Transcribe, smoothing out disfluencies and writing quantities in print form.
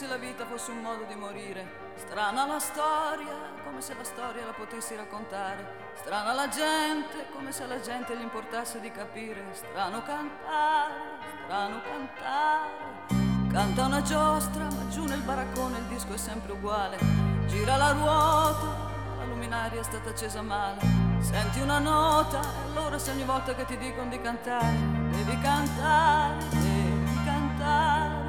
se la vita fosse un modo di morire. Strana la storia, come se la storia la potessi raccontare. Strana la gente, come se alla gente gli importasse di capire. Strano cantare, strano cantare. Canta una giostra, ma giù nel baraccone il disco è sempre uguale. Gira la ruota, la luminaria è stata accesa male. Senti una nota e allora se ogni volta che ti dicono di cantare, devi cantare, devi cantare.